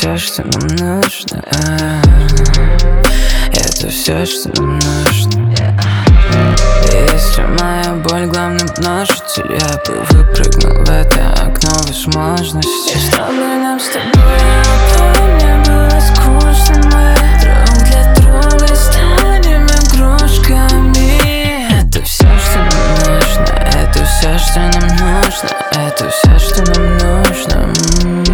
все, что нам нужно. Это все, что нам нужно. Если моя боль главный множитель, я бы выпрыгнул в это окно возможностей. Чтобы нам с тобой обоим не было скучно, мы друг для друга станем игрушками. Это все, что нам нужно. Это все, что нам нужно. Это все, что нам нужно.